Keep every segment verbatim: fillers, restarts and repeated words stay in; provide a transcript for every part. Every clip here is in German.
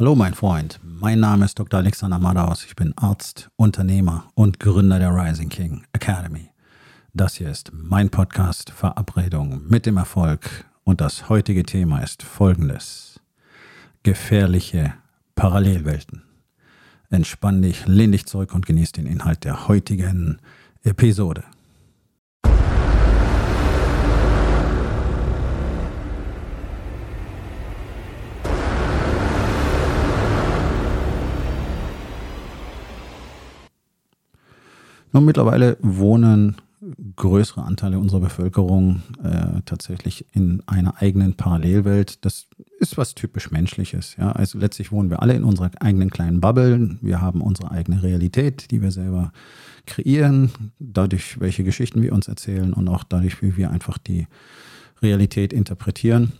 Hallo mein Freund, mein Name ist Doktor Alexander Madaus. Ich bin Arzt, Unternehmer und Gründer der Rising King Academy. Das hier ist mein Podcast Verabredung mit dem Erfolg und das heutige Thema ist folgendes: gefährliche Parallelwelten. Entspann dich, lehn dich zurück und genieß den Inhalt der heutigen Episode. Nun, mittlerweile wohnen größere Anteile unserer Bevölkerung äh, tatsächlich in einer eigenen Parallelwelt. Das ist was typisch Menschliches. Ja? Also letztlich wohnen wir alle in unserer eigenen kleinen Bubble. Wir haben unsere eigene Realität, die wir selber kreieren, dadurch, welche Geschichten wir uns erzählen und auch dadurch, wie wir einfach die Realität interpretieren.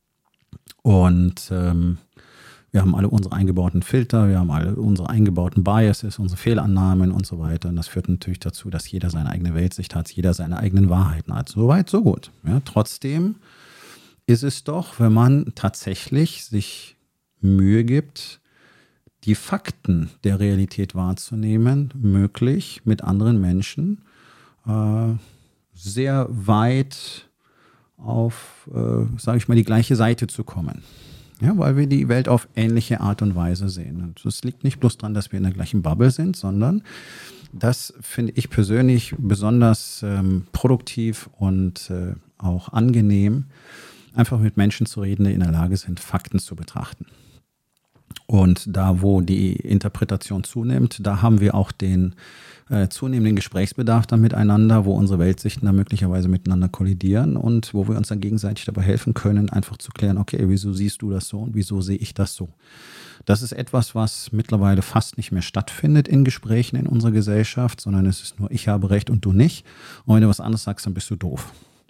Und ähm, wir haben alle unsere eingebauten Filter, wir haben alle unsere eingebauten Biases, unsere Fehlannahmen und so weiter. Und das führt natürlich dazu, dass jeder seine eigene Weltsicht hat, jeder seine eigenen Wahrheiten hat. So weit, so gut. Ja, trotzdem ist es doch, wenn man tatsächlich sich Mühe gibt, die Fakten der Realität wahrzunehmen, möglich, mit anderen Menschen äh, sehr weit auf, äh, sage ich mal, die gleiche Seite zu kommen. Ja, weil wir die Welt auf ähnliche Art und Weise sehen. Und das liegt nicht bloß daran, dass wir in der gleichen Bubble sind, sondern das finde ich persönlich besonders ähm, produktiv und äh, auch angenehm, einfach mit Menschen zu reden, die in der Lage sind, Fakten zu betrachten. Und da, wo die Interpretation zunimmt, da haben wir auch den äh, zunehmenden Gesprächsbedarf dann miteinander, wo unsere Weltsichten dann möglicherweise miteinander kollidieren und wo wir uns dann gegenseitig dabei helfen können, einfach zu klären, okay, wieso siehst du das so und wieso sehe ich das so? Das ist etwas, was mittlerweile fast nicht mehr stattfindet in Gesprächen in unserer Gesellschaft, sondern es ist nur, ich habe Recht und du nicht. Und wenn du was anderes sagst, dann bist du doof.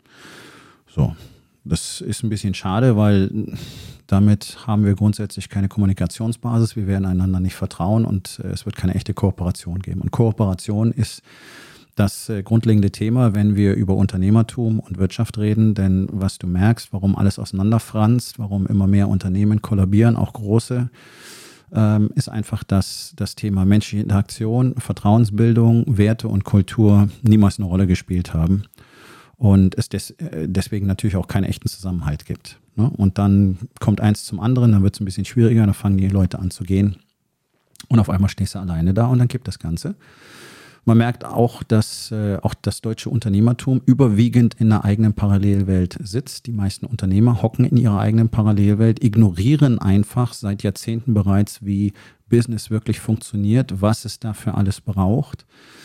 So, das ist ein bisschen schade, weil damit haben wir grundsätzlich keine Kommunikationsbasis, wir werden einander nicht vertrauen und es wird keine echte Kooperation geben. Und Kooperation ist das grundlegende Thema, wenn wir über Unternehmertum und Wirtschaft reden, denn was du merkst, warum alles auseinanderfranst, warum immer mehr Unternehmen kollabieren, auch große, ähm, ist einfach, dass das Thema menschliche Interaktion, Vertrauensbildung, Werte und Kultur niemals eine Rolle gespielt haben. Und es des, deswegen natürlich auch keinen echten Zusammenhalt gibt. Ne? Und dann kommt eins zum anderen, dann wird es ein bisschen schwieriger, dann fangen die Leute an zu gehen und auf einmal stehst du alleine da und dann kippt das Ganze. Man merkt auch, dass äh, auch das deutsche Unternehmertum überwiegend in einer eigenen Parallelwelt sitzt. Die meisten Unternehmer hocken in ihrer eigenen Parallelwelt, ignorieren einfach seit Jahrzehnten bereits, wie Business wirklich funktioniert, was es dafür alles braucht.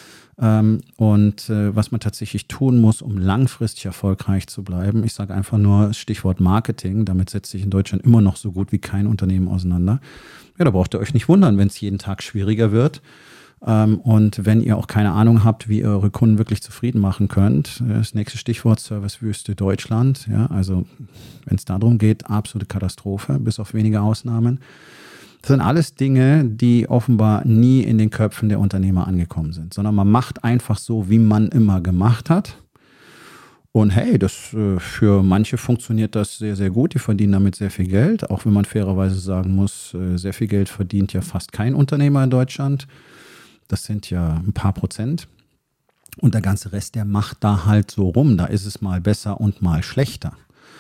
Und äh, was man tatsächlich tun muss, um langfristig erfolgreich zu bleiben. Ich sage einfach nur Stichwort Marketing. Damit setzt sich in Deutschland immer noch so gut wie kein Unternehmen auseinander. Ja, da braucht ihr euch nicht wundern, wenn es jeden Tag schwieriger wird. Ähm, und wenn ihr auch keine Ahnung habt, wie ihr eure Kunden wirklich zufrieden machen könnt. Das nächste Stichwort Servicewüste Deutschland. Ja, also wenn es darum geht, absolute Katastrophe, bis auf wenige Ausnahmen. Das sind alles Dinge, die offenbar nie in den Köpfen der Unternehmer angekommen sind, sondern man macht einfach so, wie man immer gemacht hat. Und hey, das äh, für manche funktioniert das sehr, sehr gut. Die verdienen damit sehr viel Geld, auch wenn man fairerweise sagen muss, äh, sehr viel Geld verdient ja fast kein Unternehmer in Deutschland. Das sind ja ein paar Prozent. Und der ganze Rest, der macht da halt so rum. Da ist es mal besser und mal schlechter.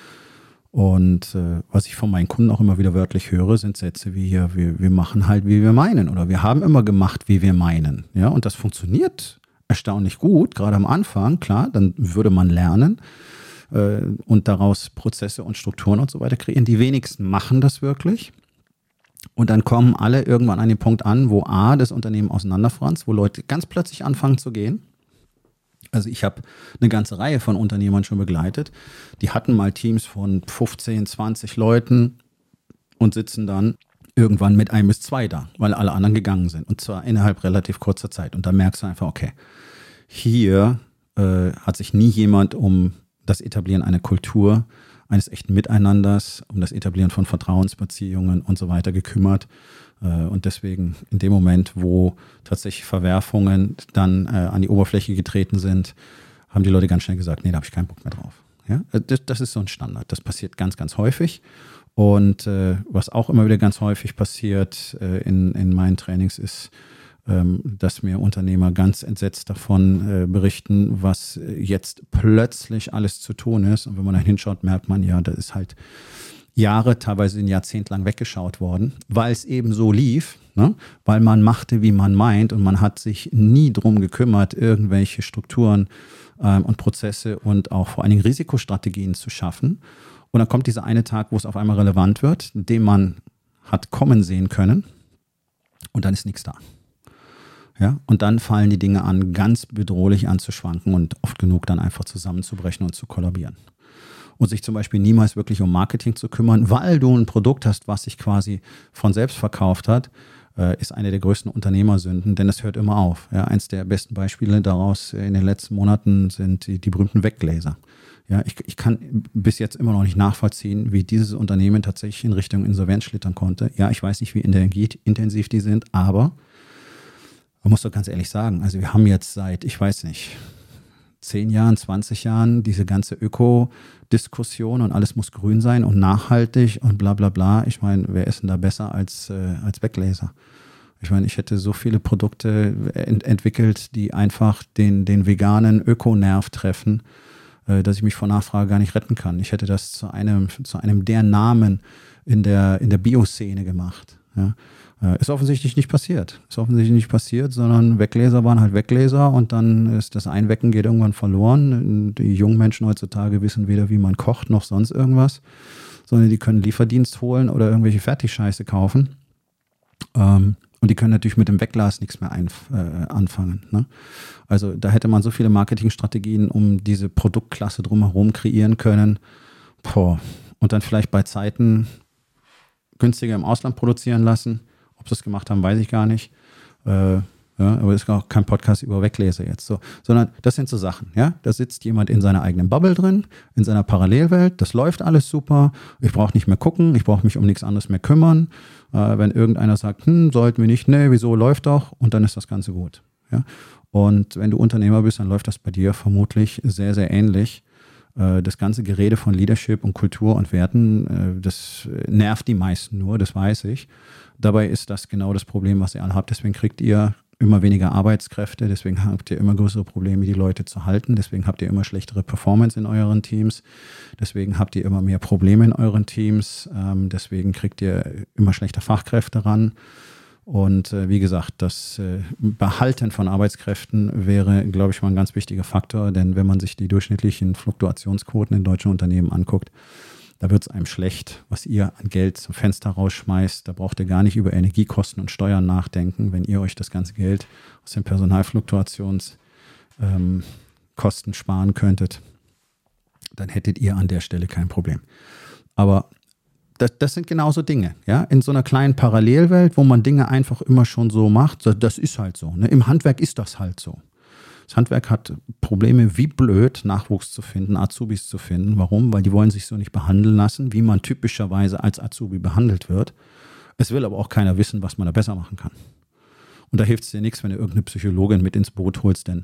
Und äh, was ich von meinen Kunden auch immer wieder wörtlich höre, sind Sätze wie hier, wir, wir machen halt, wie wir meinen. Oder wir haben immer gemacht, wie wir meinen. Ja, und das funktioniert erstaunlich gut, gerade am Anfang. Klar, dann würde man lernen äh, und daraus Prozesse und Strukturen und so weiter kreieren. Die wenigsten machen das wirklich. Und dann kommen alle irgendwann an den Punkt an, wo A, das Unternehmen auseinanderfranst, wo Leute ganz plötzlich anfangen zu gehen. Also ich habe eine ganze Reihe von Unternehmern schon begleitet. Die hatten mal Teams von fünfzehn, zwanzig Leuten und sitzen dann irgendwann mit ein bis zwei da, weil alle anderen gegangen sind. Und zwar innerhalb relativ kurzer Zeit. Und da merkst du einfach, okay, hier äh, hat sich nie jemand um das Etablieren einer Kultur, eines echten Miteinanders, um das Etablieren von Vertrauensbeziehungen und so weiter gekümmert. Und deswegen in dem Moment, wo tatsächlich Verwerfungen dann äh, an die Oberfläche getreten sind, haben die Leute ganz schnell gesagt, nee, da habe ich keinen Bock mehr drauf. Ja? Das, das ist so ein Standard. Das passiert ganz, ganz häufig. Und äh, was auch immer wieder ganz häufig passiert äh, in, in meinen Trainings ist, ähm, dass mir Unternehmer ganz entsetzt davon äh, berichten, was jetzt plötzlich alles zu tun ist. Und wenn man da hinschaut, merkt man, ja, da ist halt Jahre, teilweise ein Jahrzehnt lang weggeschaut worden, weil es eben so lief, ne? Weil man machte, wie man meint und man hat sich nie drum gekümmert, irgendwelche Strukturen ähm, und Prozesse und auch vor allen Dingen Risikostrategien zu schaffen. Und dann kommt dieser eine Tag, wo es auf einmal relevant wird, den man hat kommen sehen können und dann ist nichts da. Ja? Und dann fallen die Dinge an, ganz bedrohlich anzuschwanken und oft genug dann einfach zusammenzubrechen und zu kollabieren. Und sich zum Beispiel niemals wirklich um Marketing zu kümmern, weil du ein Produkt hast, was sich quasi von selbst verkauft hat, äh, ist eine der größten Unternehmersünden, denn es hört immer auf. Ja, eins der besten Beispiele daraus in den letzten Monaten sind die, die berühmten Weggläser. Ja, ich, ich kann bis jetzt immer noch nicht nachvollziehen, wie dieses Unternehmen tatsächlich in Richtung Insolvenz schlittern konnte. Ja, ich weiß nicht, wie energieintensiv die sind, aber man muss doch ganz ehrlich sagen, also wir haben jetzt seit, ich weiß nicht, zehn Jahren, zwanzig Jahren diese ganze Öko-Diskussion und alles muss grün sein und nachhaltig und bla bla bla. Ich meine, wer ist denn da besser als, äh, als Weggläser? Ich meine, ich hätte so viele Produkte ent- entwickelt, die einfach den, den veganen Ökonerv treffen, äh, dass ich mich vor Nachfrage gar nicht retten kann. Ich hätte das zu einem, zu einem der Namen in der, in der Bio-Szene gemacht. Ja. Ist offensichtlich nicht passiert. Ist offensichtlich nicht passiert, sondern Weggläser waren halt Weggläser und dann ist das Einwecken geht irgendwann verloren. Die jungen Menschen heutzutage wissen weder, wie man kocht, noch sonst irgendwas, sondern die können Lieferdienst holen oder irgendwelche Fertigscheiße kaufen. Ähm, und die können natürlich mit dem Wegglas nichts mehr einf- äh, anfangen. Ne? Also da hätte man so viele Marketingstrategien um diese Produktklasse drumherum kreieren können. Boah. Und dann vielleicht bei Zeiten günstiger im Ausland produzieren lassen. Ob sie das gemacht haben, weiß ich gar nicht. Äh, ja, aber es ist auch kein Podcast über Weggläser jetzt. So. Sondern das sind so Sachen. Ja? Da sitzt jemand in seiner eigenen Bubble drin, in seiner Parallelwelt. Das läuft alles super. Ich brauche nicht mehr gucken. Ich brauche mich um nichts anderes mehr kümmern. Äh, wenn irgendeiner sagt, hm, sollten wir nicht, nee, wieso, läuft doch. Und dann ist das Ganze gut. Ja? Und wenn du Unternehmer bist, dann läuft das bei dir vermutlich sehr, sehr ähnlich. Äh, das ganze Gerede von Leadership und Kultur und Werten, äh, das nervt die meisten nur, das weiß ich. Dabei ist das genau das Problem, was ihr alle habt. Deswegen kriegt ihr immer weniger Arbeitskräfte, deswegen habt ihr immer größere Probleme, die Leute zu halten, deswegen habt ihr immer schlechtere Performance in euren Teams, deswegen habt ihr immer mehr Probleme in euren Teams, ähm, deswegen kriegt ihr immer schlechter Fachkräfte ran. Und äh, wie gesagt, das äh, Behalten von Arbeitskräften wäre, glaube ich, mal ein ganz wichtiger Faktor, denn wenn man sich die durchschnittlichen Fluktuationsquoten in deutschen Unternehmen anguckt, da wird es einem schlecht, was ihr an Geld zum Fenster rausschmeißt. Da braucht ihr gar nicht über Energiekosten und Steuern nachdenken. Wenn ihr euch das ganze Geld aus den Personalfluktuationskosten ähm, sparen könntet, dann hättet ihr an der Stelle kein Problem. Aber das, das sind genauso Dinge. Ja? In so einer kleinen Parallelwelt, wo man Dinge einfach immer schon so macht, das ist halt so. Ne? Im Handwerk ist das halt so. Das Handwerk hat Probleme wie blöd, Nachwuchs zu finden, Azubis zu finden. Warum? Weil die wollen sich so nicht behandeln lassen, wie man typischerweise als Azubi behandelt wird. Es will aber auch keiner wissen, was man da besser machen kann. Und da hilft es dir nichts, wenn du irgendeine Psychologin mit ins Boot holst, denn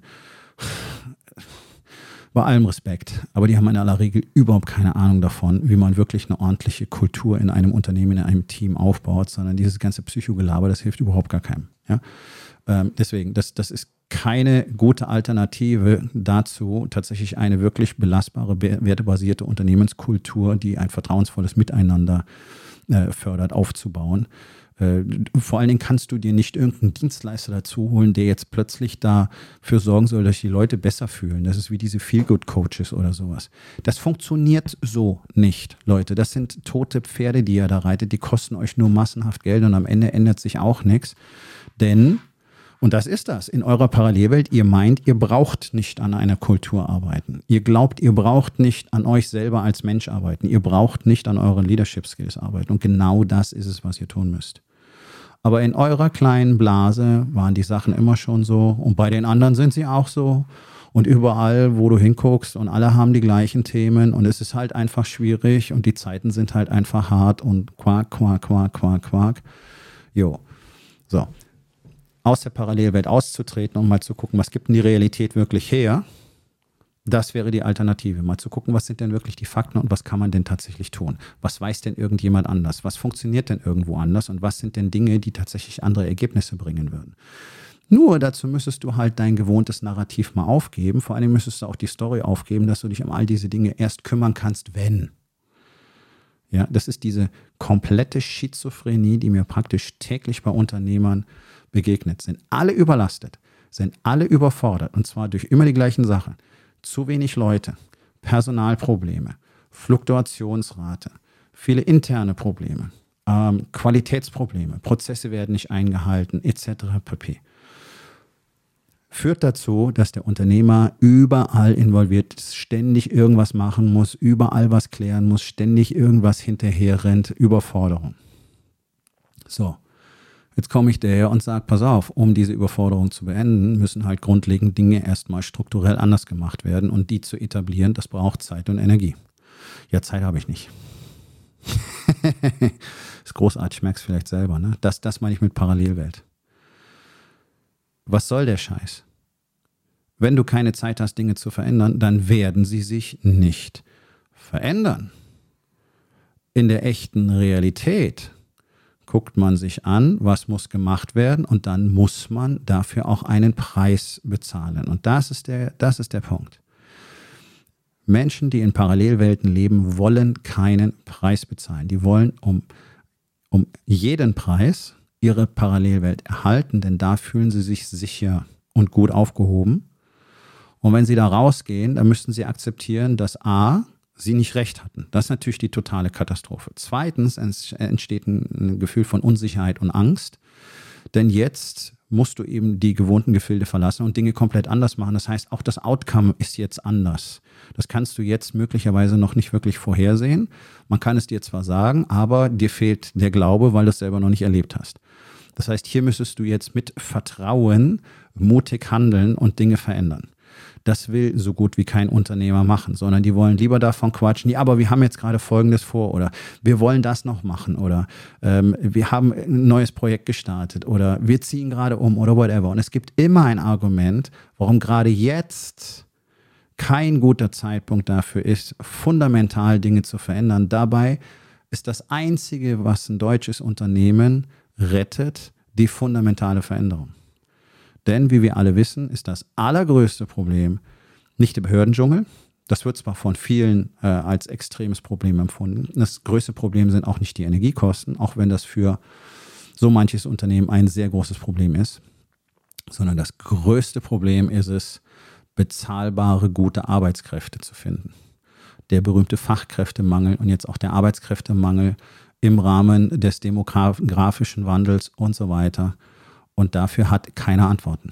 bei allem Respekt, aber die haben in aller Regel überhaupt keine Ahnung davon, wie man wirklich eine ordentliche Kultur in einem Unternehmen, in einem Team aufbaut, sondern dieses ganze Psychogelaber, das hilft überhaupt gar keinem. Ja? Ähm, deswegen, das, das ist keine gute Alternative dazu, tatsächlich eine wirklich belastbare, wertebasierte Unternehmenskultur, die ein vertrauensvolles Miteinander äh, fördert, aufzubauen. Äh, vor allen Dingen kannst du dir nicht irgendeinen Dienstleister dazu holen, der jetzt plötzlich dafür sorgen soll, dass sich die Leute besser fühlen. Das ist wie diese Feel-Good-Coaches oder sowas. Das funktioniert so nicht, Leute. Das sind tote Pferde, die ihr da reitet. Die kosten euch nur massenhaft Geld und am Ende ändert sich auch nichts. Denn und das ist das. In eurer Parallelwelt, ihr meint, ihr braucht nicht an einer Kultur arbeiten. Ihr glaubt, ihr braucht nicht an euch selber als Mensch arbeiten. Ihr braucht nicht an euren Leadership Skills arbeiten. Und genau das ist es, was ihr tun müsst. Aber in eurer kleinen Blase waren die Sachen immer schon so. Und bei den anderen sind sie auch so. Und überall, wo du hinguckst und alle haben die gleichen Themen. Und es ist halt einfach schwierig. Und die Zeiten sind halt einfach hart und quack, quack, quack, quack, quack. Jo. So. Aus der Parallelwelt auszutreten und mal zu gucken, was gibt denn die Realität wirklich her? Das wäre die Alternative. Mal zu gucken, was sind denn wirklich die Fakten und was kann man denn tatsächlich tun? Was weiß denn irgendjemand anders? Was funktioniert denn irgendwo anders? Und was sind denn Dinge, die tatsächlich andere Ergebnisse bringen würden? Nur dazu müsstest du halt dein gewohntes Narrativ mal aufgeben. Vor allem müsstest du auch die Story aufgeben, dass du dich um all diese Dinge erst kümmern kannst, wenn. Ja, das ist diese komplette Schizophrenie, die mir praktisch täglich bei Unternehmern begegnet. Sind alle überlastet, sind alle überfordert und zwar durch immer die gleichen Sachen. Zu wenig Leute, Personalprobleme, Fluktuationsrate, viele interne Probleme, ähm, Qualitätsprobleme, Prozesse werden nicht eingehalten, et cetera pp. Führt dazu, dass der Unternehmer überall involviert ist, ständig irgendwas machen muss, überall was klären muss, ständig irgendwas hinterher rennt, Überforderung. So, jetzt komme ich daher und sage, pass auf, um diese Überforderung zu beenden, müssen halt grundlegend Dinge erstmal strukturell anders gemacht werden und die zu etablieren, das braucht Zeit und Energie. Ja, Zeit habe ich nicht. Ist großartig, ich merke es vielleicht selber. Ne? Das, das meine ich mit Parallelwelt. Was soll der Scheiß? Wenn du keine Zeit hast, Dinge zu verändern, dann werden sie sich nicht verändern. In der echten Realität guckt man sich an, was muss gemacht werden und dann muss man dafür auch einen Preis bezahlen. Und das ist der, das ist der Punkt. Menschen, die in Parallelwelten leben, wollen keinen Preis bezahlen. Die wollen um, um jeden Preis ihre Parallelwelt erhalten, denn da fühlen sie sich sicher und gut aufgehoben. Und wenn sie da rausgehen, dann müssten sie akzeptieren, dass A, sie nicht recht hatten. Das ist natürlich die totale Katastrophe. Zweitens entsteht ein Gefühl von Unsicherheit und Angst, denn jetzt musst du eben die gewohnten Gefilde verlassen und Dinge komplett anders machen. Das heißt, auch das Outcome ist jetzt anders. Das kannst du jetzt möglicherweise noch nicht wirklich vorhersehen. Man kann es dir zwar sagen, aber dir fehlt der Glaube, weil du es selber noch nicht erlebt hast. Das heißt, hier müsstest du jetzt mit Vertrauen mutig handeln und Dinge verändern. Das will so gut wie kein Unternehmer machen, sondern die wollen lieber davon quatschen, ja, aber wir haben jetzt gerade Folgendes vor oder wir wollen das noch machen oder ähm, wir haben ein neues Projekt gestartet oder wir ziehen gerade um oder whatever. Und es gibt immer ein Argument, warum gerade jetzt kein guter Zeitpunkt dafür ist, fundamental Dinge zu verändern. Dabei ist das Einzige, was ein deutsches Unternehmen rettet, die fundamentale Veränderung. Denn, wie wir alle wissen, ist das allergrößte Problem nicht der Behördendschungel. Das wird zwar von vielen äh, als extremes Problem empfunden. Das größte Problem sind auch nicht die Energiekosten, auch wenn das für so manches Unternehmen ein sehr großes Problem ist, sondern das größte Problem ist es, bezahlbare, gute Arbeitskräfte zu finden. Der berühmte Fachkräftemangel und jetzt auch der Arbeitskräftemangel im Rahmen des demografischen Wandels und so weiter. Und dafür hat keiner Antworten.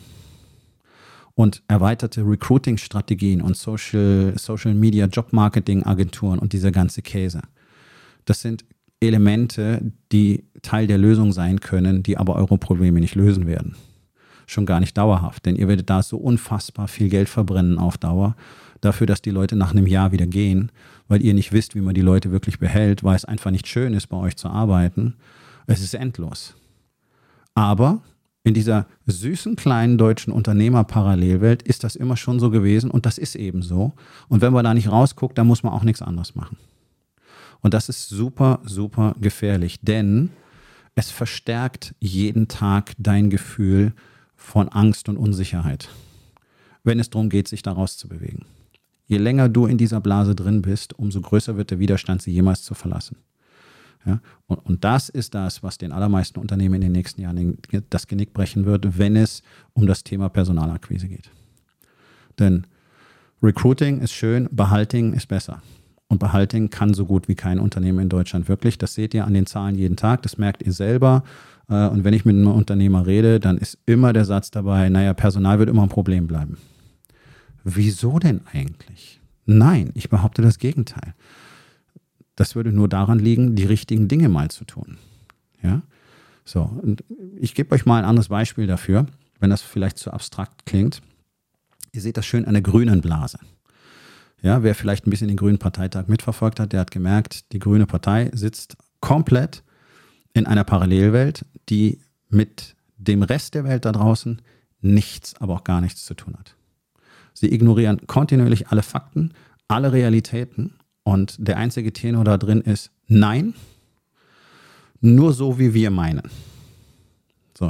Und erweiterte Recruiting-Strategien und Social, Social Media, Job-Marketing-Agenturen und dieser ganze Käse. Das sind Elemente, die Teil der Lösung sein können, die aber eure Probleme nicht lösen werden. Schon gar nicht dauerhaft, denn ihr werdet da so unfassbar viel Geld verbrennen auf Dauer, dafür, dass die Leute nach einem Jahr wieder gehen, weil ihr nicht wisst, wie man die Leute wirklich behält, weil es einfach nicht schön ist, bei euch zu arbeiten. Es ist endlos. Aber in dieser süßen kleinen deutschen Unternehmer-Parallelwelt ist das immer schon so gewesen und das ist eben so. Und wenn man da nicht rausguckt, dann muss man auch nichts anderes machen. Und das ist super, super gefährlich, denn es verstärkt jeden Tag dein Gefühl von Angst und Unsicherheit, wenn es darum geht, sich da rauszubewegen. Je länger du in dieser Blase drin bist, umso größer wird der Widerstand, sie jemals zu verlassen. Ja, und, und das ist das, was den allermeisten Unternehmen in den nächsten Jahren das Genick brechen wird, wenn es um das Thema Personalakquise geht. Denn Recruiting ist schön, Behalting ist besser. Und Behalting kann so gut wie kein Unternehmen in Deutschland wirklich. Das seht ihr an den Zahlen jeden Tag, das merkt ihr selber. Und wenn ich mit einem Unternehmer rede, dann ist immer der Satz dabei, naja, Personal wird immer ein Problem bleiben. Wieso denn eigentlich? Nein, ich behaupte das Gegenteil. Das würde nur daran liegen, die richtigen Dinge mal zu tun. Ja? So, und ich gebe euch mal ein anderes Beispiel dafür, wenn das vielleicht zu abstrakt klingt. Ihr seht das schön an der grünen Blase. Ja, wer vielleicht ein bisschen den Grünen Parteitag mitverfolgt hat, der hat gemerkt, die Grüne Partei sitzt komplett in einer Parallelwelt, die mit dem Rest der Welt da draußen nichts, aber auch gar nichts zu tun hat. Sie ignorieren kontinuierlich alle Fakten, alle Realitäten und der einzige Tenor da drin ist Nein, nur so wie wir meinen. So,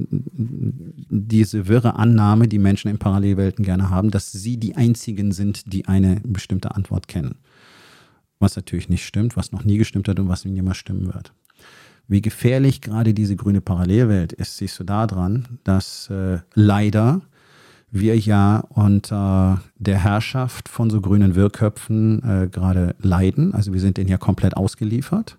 diese wirre Annahme, die Menschen in Parallelwelten gerne haben, dass sie die einzigen sind, die eine bestimmte Antwort kennen. Was natürlich nicht stimmt, was noch nie gestimmt hat und was niemals stimmen wird. Wie gefährlich gerade diese grüne Parallelwelt ist, siehst du daran, dass äh, leider wir ja unter der Herrschaft von so grünen Wirrköpfen äh, gerade leiden. Also wir sind denen ja komplett ausgeliefert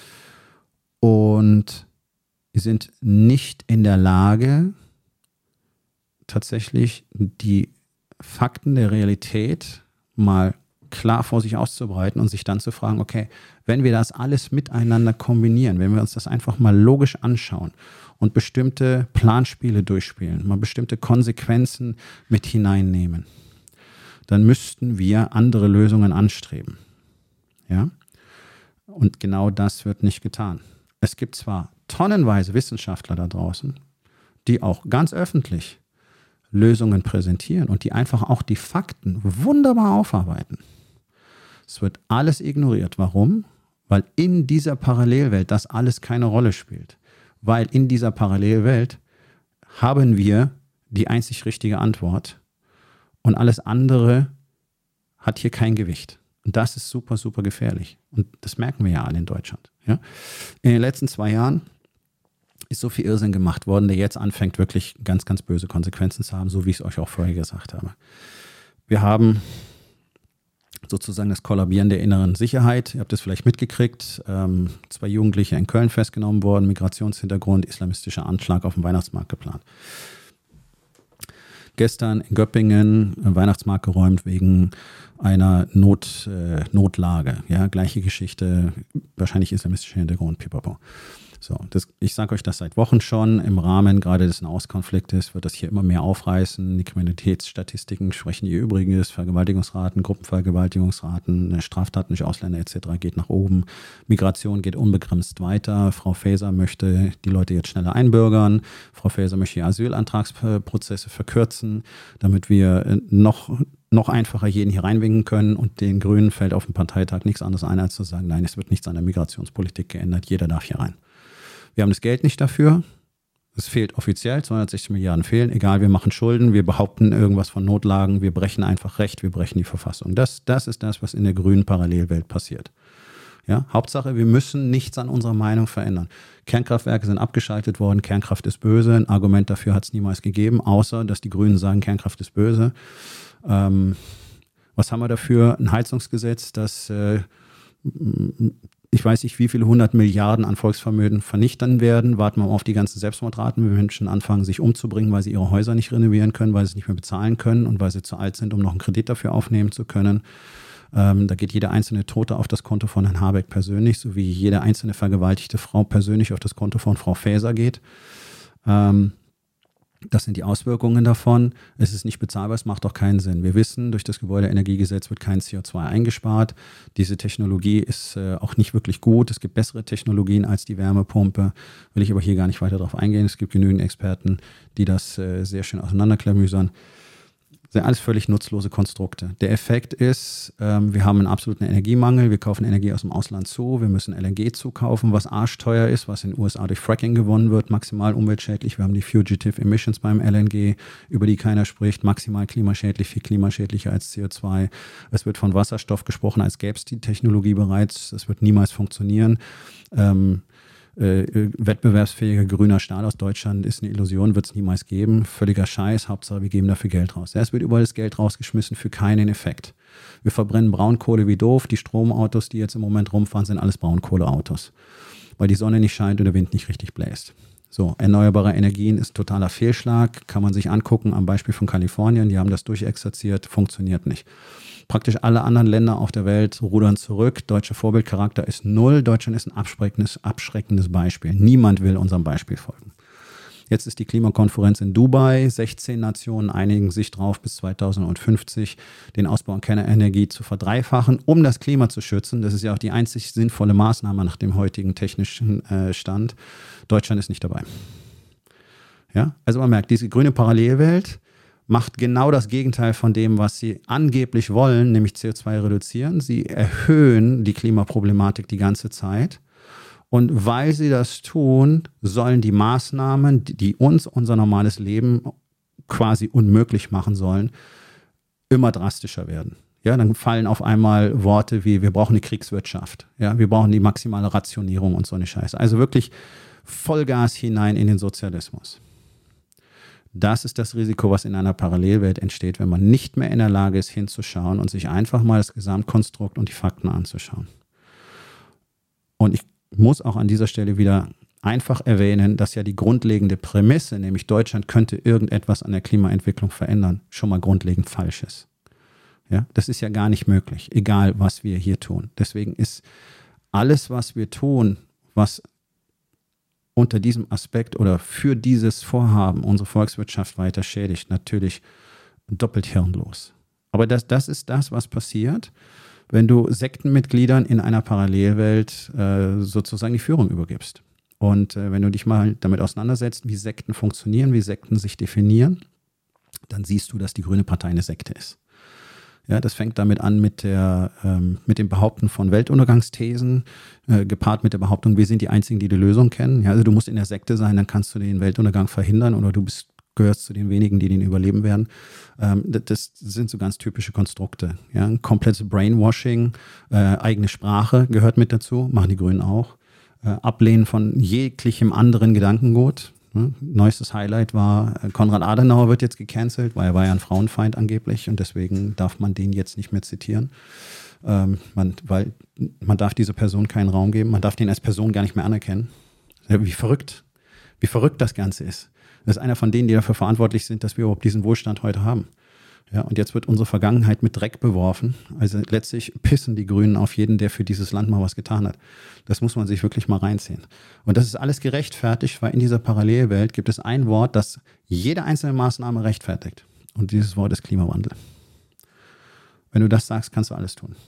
und wir sind nicht in der Lage, tatsächlich die Fakten der Realität mal klar vor sich auszubreiten und sich dann zu fragen, okay, wenn wir das alles miteinander kombinieren, wenn wir uns das einfach mal logisch anschauen und bestimmte Planspiele durchspielen, mal bestimmte Konsequenzen mit hineinnehmen, dann müssten wir andere Lösungen anstreben. Ja? Und genau das wird nicht getan. Es gibt zwar tonnenweise Wissenschaftler da draußen, die auch ganz öffentlich Lösungen präsentieren und die einfach auch die Fakten wunderbar aufarbeiten. Es wird alles ignoriert. Warum? Weil in dieser Parallelwelt das alles keine Rolle spielt. Weil in dieser Parallelwelt haben wir die einzig richtige Antwort und alles andere hat hier kein Gewicht. Und das ist super, super gefährlich. Und das merken wir ja alle in Deutschland. Ja? In den letzten zwei Jahren ist so viel Irrsinn gemacht worden, der jetzt anfängt, wirklich ganz, ganz böse Konsequenzen zu haben, so wie ich es euch auch vorher gesagt habe. Wir haben sozusagen das Kollabieren der inneren Sicherheit. Ihr habt es vielleicht mitgekriegt. Ähm, zwei Jugendliche in Köln festgenommen worden, Migrationshintergrund, islamistischer Anschlag auf dem Weihnachtsmarkt geplant. Gestern in Göppingen Weihnachtsmarkt geräumt wegen einer Not, äh, Notlage. Ja, gleiche Geschichte, wahrscheinlich islamistischer Hintergrund, pipapo. So, das, ich sage euch das seit Wochen schon. Im Rahmen gerade des Nahostkonfliktes wird das hier immer mehr aufreißen. Die Kriminalitätsstatistiken sprechen ihr Übriges. Vergewaltigungsraten, Gruppenvergewaltigungsraten, Straftaten durch Ausländer et cetera geht nach oben. Migration geht unbegrenzt weiter. Frau Faeser möchte die Leute jetzt schneller einbürgern. Frau Faeser möchte die Asylantragsprozesse verkürzen, damit wir noch noch einfacher jeden hier reinwinken können, und den Grünen fällt auf dem Parteitag nichts anderes ein, als zu sagen, nein, es wird nichts an der Migrationspolitik geändert, jeder darf hier rein. Wir haben das Geld nicht dafür, es fehlt offiziell, zweihundertsechzig Milliarden fehlen, egal, wir machen Schulden, wir behaupten irgendwas von Notlagen, wir brechen einfach Recht, wir brechen die Verfassung. Das, das ist das, was in der grünen Parallelwelt passiert. Ja, Hauptsache, wir müssen nichts an unserer Meinung verändern. Kernkraftwerke sind abgeschaltet worden, Kernkraft ist böse, ein Argument dafür hat es niemals gegeben, außer dass die Grünen sagen, Kernkraft ist böse. Ähm, was haben wir dafür? Ein Heizungsgesetz, das äh, ich weiß nicht, wie viele hundert Milliarden an Volksvermögen vernichten werden. Warten wir mal auf die ganzen Selbstmordraten, wenn Menschen anfangen, sich umzubringen, weil sie ihre Häuser nicht renovieren können, weil sie es nicht mehr bezahlen können und weil sie zu alt sind, um noch einen Kredit dafür aufnehmen zu können. Ähm, da geht jeder einzelne Tote auf das Konto von Herrn Habeck persönlich, so wie jede einzelne vergewaltigte Frau persönlich auf das Konto von Frau Faeser geht. Ähm, Das sind die Auswirkungen davon. Es ist nicht bezahlbar, es macht auch keinen Sinn. Wir wissen, durch das Gebäudeenergiegesetz wird kein C O zwei eingespart. Diese Technologie ist äh, auch nicht wirklich gut. Es gibt bessere Technologien als die Wärmepumpe. Will ich aber hier gar nicht weiter darauf eingehen. Es gibt genügend Experten, die das äh, sehr schön auseinanderklamüsern. Das sind alles völlig nutzlose Konstrukte. Der Effekt ist, ähm, wir haben einen absoluten Energiemangel. Wir kaufen Energie aus dem Ausland zu. Wir müssen L N G zukaufen, was arschteuer ist, was in den U S A durch Fracking gewonnen wird, maximal umweltschädlich. Wir haben die Fugitive Emissions beim L N G, über die keiner spricht, maximal klimaschädlich, viel klimaschädlicher als C O zwei. Es wird von Wasserstoff gesprochen, als gäbe es die Technologie bereits. Es wird niemals funktionieren. Ähm, Äh, wettbewerbsfähiger grüner Stahl aus Deutschland ist eine Illusion, wird es niemals geben. Völliger Scheiß, Hauptsache wir geben dafür Geld raus. Ja, es wird überall das Geld rausgeschmissen für keinen Effekt. Wir verbrennen Braunkohle wie doof. Die Stromautos, die jetzt im Moment rumfahren, sind alles Braunkohleautos, weil die Sonne nicht scheint und der Wind nicht richtig bläst. So, erneuerbare Energien ist totaler Fehlschlag, kann man sich angucken am Beispiel von Kalifornien. Die haben das durchexerziert, funktioniert nicht. Praktisch alle anderen Länder auf der Welt rudern zurück. Deutscher Vorbildcharakter ist null. Deutschland ist ein abschreckendes, abschreckendes Beispiel. Niemand will unserem Beispiel folgen. Jetzt ist die Klimakonferenz in Dubai. sechzehn Nationen einigen sich drauf, bis zweitausendfünfzig den Ausbau an Kernenergie zu verdreifachen, um das Klima zu schützen. Das ist ja auch die einzig sinnvolle Maßnahme nach dem heutigen technischen äh, Stand. Deutschland ist nicht dabei. Ja? Also man merkt, diese grüne Parallelwelt macht genau das Gegenteil von dem, was sie angeblich wollen, nämlich C O zwei reduzieren. Sie erhöhen die Klimaproblematik die ganze Zeit. Und weil sie das tun, sollen die Maßnahmen, die uns unser normales Leben quasi unmöglich machen sollen, immer drastischer werden. Ja, dann fallen auf einmal Worte wie, wir brauchen eine Kriegswirtschaft. Ja, wir brauchen die maximale Rationierung und so eine Scheiße. Also wirklich Vollgas hinein in den Sozialismus. Das ist das Risiko, was in einer Parallelwelt entsteht, wenn man nicht mehr in der Lage ist, hinzuschauen und sich einfach mal das Gesamtkonstrukt und die Fakten anzuschauen. Und ich muss auch an dieser Stelle wieder einfach erwähnen, dass ja die grundlegende Prämisse, nämlich Deutschland könnte irgendetwas an der Klimaentwicklung verändern, schon mal grundlegend falsch ist. Ja, das ist ja gar nicht möglich, egal was wir hier tun. Deswegen ist alles, was wir tun, was unter diesem Aspekt oder für dieses Vorhaben unsere Volkswirtschaft weiter schädigt, natürlich doppelt hirnlos. Aber das, das ist das, was passiert, wenn du Sektenmitgliedern in einer Parallelwelt äh, sozusagen die Führung übergibst. Und äh, wenn du dich mal damit auseinandersetzt, wie Sekten funktionieren, wie Sekten sich definieren, dann siehst du, dass die Grüne Partei eine Sekte ist. Ja, das fängt damit an mit, der, ähm, mit dem Behaupten von Weltuntergangsthesen, äh, gepaart mit der Behauptung, wir sind die Einzigen, die die Lösung kennen. Ja, also du musst in der Sekte sein, dann kannst du den Weltuntergang verhindern oder du bist, gehörst zu den wenigen, die den überleben werden. Ähm, das, das sind so ganz typische Konstrukte. Ja, ein komplettes Brainwashing, äh, eigene Sprache gehört mit dazu, machen die Grünen auch. Äh, Ablehnen von jeglichem anderen Gedankengut. Ne? Neuestes Highlight war, Konrad Adenauer wird jetzt gecancelt, weil er war ja ein Frauenfeind angeblich und deswegen darf man den jetzt nicht mehr zitieren. Ähm, man, weil man darf dieser Person keinen Raum geben, man darf den als Person gar nicht mehr anerkennen. Wie verrückt, wie verrückt das Ganze ist. Das ist einer von denen, die dafür verantwortlich sind, dass wir überhaupt diesen Wohlstand heute haben. Ja, und jetzt wird unsere Vergangenheit mit Dreck beworfen. Also letztlich pissen die Grünen auf jeden, der für dieses Land mal was getan hat. Das muss man sich wirklich mal reinziehen. Und das ist alles gerechtfertigt, weil in dieser Parallelwelt gibt es ein Wort, das jede einzelne Maßnahme rechtfertigt. Und dieses Wort ist Klimawandel. Wenn du das sagst, kannst du alles tun.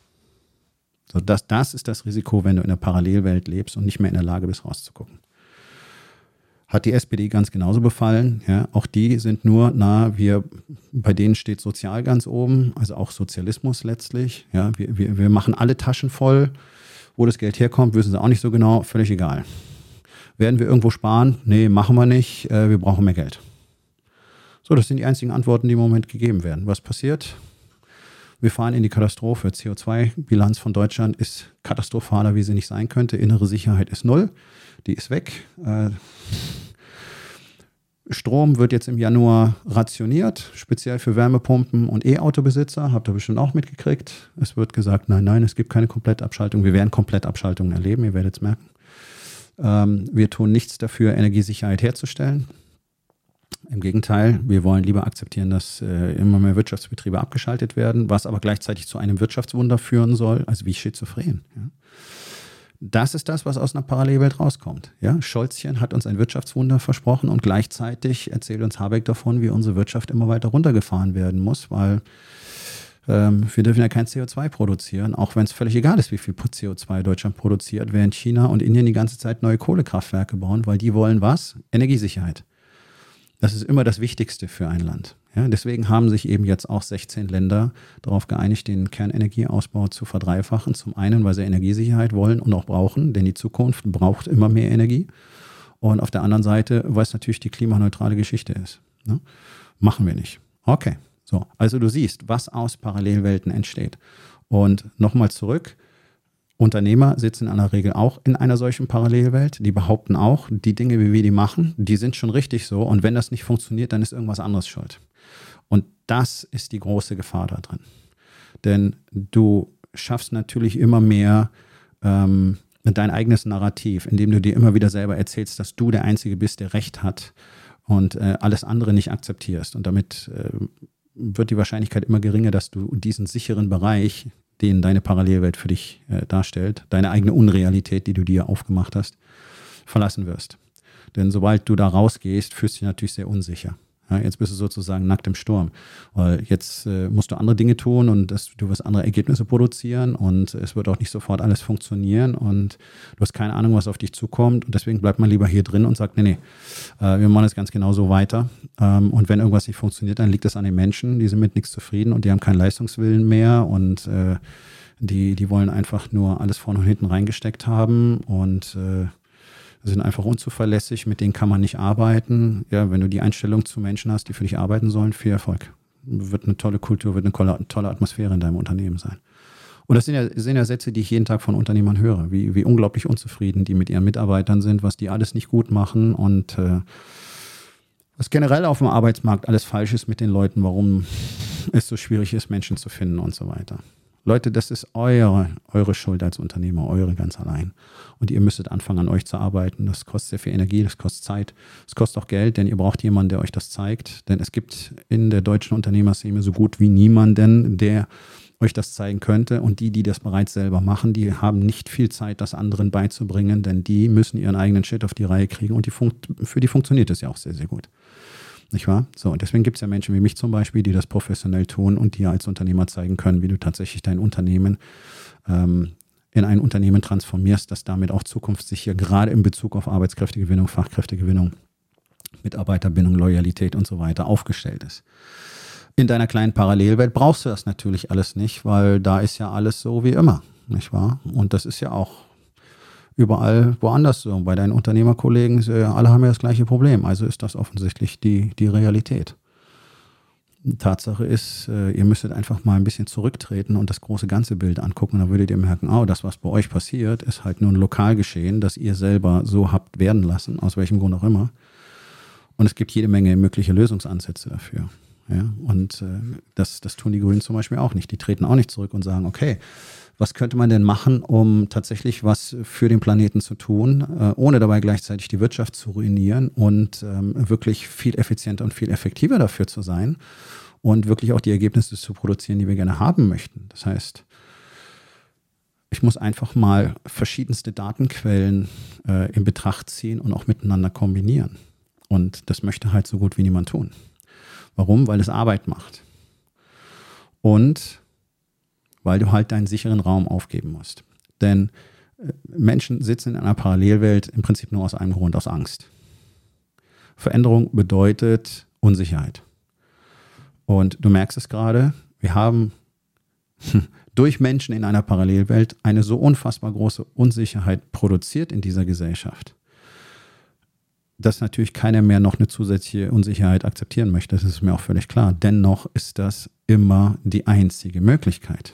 So, das, das ist das Risiko, wenn du in einer Parallelwelt lebst und nicht mehr in der Lage bist, rauszugucken. Hat die S P D ganz genauso befallen. Ja, auch die sind nur, na, wir, bei denen steht sozial ganz oben, also auch Sozialismus letztlich. Ja, wir, wir, wir machen alle Taschen voll. Wo das Geld herkommt, wissen sie auch nicht so genau, völlig egal. Werden wir irgendwo sparen? Nee, machen wir nicht, äh, wir brauchen mehr Geld. So, das sind die einzigen Antworten, die im Moment gegeben werden. Was passiert? Wir fahren in die Katastrophe. C O zwei Bilanz von Deutschland ist katastrophaler, wie sie nicht sein könnte. Innere Sicherheit ist null. Die ist weg. Äh, Strom wird jetzt im Januar rationiert, speziell für Wärmepumpen und E-Auto-Besitzer. Habt ihr bestimmt auch mitgekriegt. Es wird gesagt, nein, nein, es gibt keine Komplettabschaltung. Wir werden Komplettabschaltungen erleben, ihr werdet es merken. Ähm, wir tun nichts dafür, Energiesicherheit herzustellen. Im Gegenteil, wir wollen lieber akzeptieren, dass äh, immer mehr Wirtschaftsbetriebe abgeschaltet werden, was aber gleichzeitig zu einem Wirtschaftswunder führen soll, also wie schizophren. Ja. Das ist das, was aus einer Parallelwelt rauskommt. Ja, Scholzchen hat uns ein Wirtschaftswunder versprochen und gleichzeitig erzählt uns Habeck davon, wie unsere Wirtschaft immer weiter runtergefahren werden muss, weil ähm, wir dürfen ja kein C O zwei produzieren, auch wenn es völlig egal ist, wie viel C O zwei Deutschland produziert, während China und Indien die ganze Zeit neue Kohlekraftwerke bauen, weil die wollen was? Energiesicherheit. Das ist immer das Wichtigste für ein Land. Ja, deswegen haben sich eben jetzt auch sechzehn Länder darauf geeinigt, den Kernenergieausbau zu verdreifachen. Zum einen, weil sie Energiesicherheit wollen und auch brauchen, denn die Zukunft braucht immer mehr Energie. Und auf der anderen Seite, weil es natürlich die klimaneutrale Geschichte ist. Ne? Machen wir nicht. Okay, so. Also du siehst, was aus Parallelwelten entsteht. Und nochmal zurück. Unternehmer sitzen in aller Regel auch in einer solchen Parallelwelt. Die behaupten auch, die Dinge, wie wir die machen, die sind schon richtig so. Und wenn das nicht funktioniert, dann ist irgendwas anderes schuld. Und das ist die große Gefahr da drin. Denn du schaffst natürlich immer mehr ähm, dein eigenes Narrativ, indem du dir immer wieder selber erzählst, dass du der Einzige bist, der Recht hat und äh, alles andere nicht akzeptierst. Und damit äh, wird die Wahrscheinlichkeit immer geringer, dass du diesen sicheren Bereich, den deine Parallelwelt für dich äh, darstellt, deine eigene Unrealität, die du dir aufgemacht hast, verlassen wirst. Denn sobald du da rausgehst, fühlst du dich natürlich sehr unsicher. Ja, jetzt bist du sozusagen nackt im Sturm. Weil jetzt äh, musst du andere Dinge tun und das, du wirst andere Ergebnisse produzieren und es wird auch nicht sofort alles funktionieren und du hast keine Ahnung, was auf dich zukommt und deswegen bleibt man lieber hier drin und sagt, nee, nee, äh, wir machen das ganz genau so weiter ähm, und wenn irgendwas nicht funktioniert, dann liegt das an den Menschen, die sind mit nichts zufrieden und die haben keinen Leistungswillen mehr und äh, die, die wollen einfach nur alles vorne und hinten reingesteckt haben und äh, sind einfach unzuverlässig, mit denen kann man nicht arbeiten. Ja, wenn du die Einstellung zu Menschen hast, die für dich arbeiten sollen, viel Erfolg. Wird eine tolle Kultur, wird eine tolle Atmosphäre in deinem Unternehmen sein. Und das sind ja, sind ja Sätze, die ich jeden Tag von Unternehmern höre, wie, wie unglaublich unzufrieden die mit ihren Mitarbeitern sind, was die alles nicht gut machen und äh, was generell auf dem Arbeitsmarkt alles falsch ist mit den Leuten, warum es so schwierig ist, Menschen zu finden und so weiter. Leute, das ist eure, eure Schuld als Unternehmer, eure ganz allein. Und ihr müsstet anfangen, an euch zu arbeiten. Das kostet sehr viel Energie, das kostet Zeit, das kostet auch Geld, denn ihr braucht jemanden, der euch das zeigt. Denn es gibt in der deutschen Unternehmerszene so gut wie niemanden, der euch das zeigen könnte. Und die, die das bereits selber machen, die haben nicht viel Zeit, das anderen beizubringen, denn die müssen ihren eigenen Shit auf die Reihe kriegen und die funkt, für die funktioniert es ja auch sehr, sehr gut. Nicht wahr? So, und deswegen gibt es ja Menschen wie mich zum Beispiel, die das professionell tun und dir als Unternehmer zeigen können, wie du tatsächlich dein Unternehmen ähm, in ein Unternehmen transformierst, das damit auch zukunftssicher, gerade in Bezug auf Arbeitskräftegewinnung, Fachkräftegewinnung, Mitarbeiterbindung, Loyalität und so weiter aufgestellt ist. In deiner kleinen Parallelwelt brauchst du das natürlich alles nicht, weil da ist ja alles so wie immer, nicht wahr? Und das ist ja auch überall woanders so. Bei deinen Unternehmerkollegen, alle haben ja das gleiche Problem. Also ist das offensichtlich die, die Realität. Die Tatsache ist, ihr müsstet einfach mal ein bisschen zurücktreten und das große ganze Bild angucken. Dann würdet ihr merken, oh, das, was bei euch passiert, ist halt nur ein Lokalgeschehen, das ihr selber so habt werden lassen, aus welchem Grund auch immer. Und es gibt jede Menge mögliche Lösungsansätze dafür. Ja, und äh, das, das tun die Grünen zum Beispiel auch nicht. Die treten auch nicht zurück und sagen, okay, was könnte man denn machen, um tatsächlich was für den Planeten zu tun, äh, ohne dabei gleichzeitig die Wirtschaft zu ruinieren und ähm, wirklich viel effizienter und viel effektiver dafür zu sein und wirklich auch die Ergebnisse zu produzieren, die wir gerne haben möchten. Das heißt, ich muss einfach mal verschiedenste Datenquellen äh, in Betracht ziehen und auch miteinander kombinieren. Und das möchte halt so gut wie niemand tun. Warum? Weil es Arbeit macht. Und weil du halt deinen sicheren Raum aufgeben musst. Denn Menschen sitzen in einer Parallelwelt im Prinzip nur aus einem Grund, aus Angst. Veränderung bedeutet Unsicherheit. Und du merkst es gerade, wir haben durch Menschen in einer Parallelwelt eine so unfassbar große Unsicherheit produziert in dieser Gesellschaft, dass natürlich keiner mehr noch eine zusätzliche Unsicherheit akzeptieren möchte. Das ist mir auch völlig klar. Dennoch ist das immer die einzige Möglichkeit.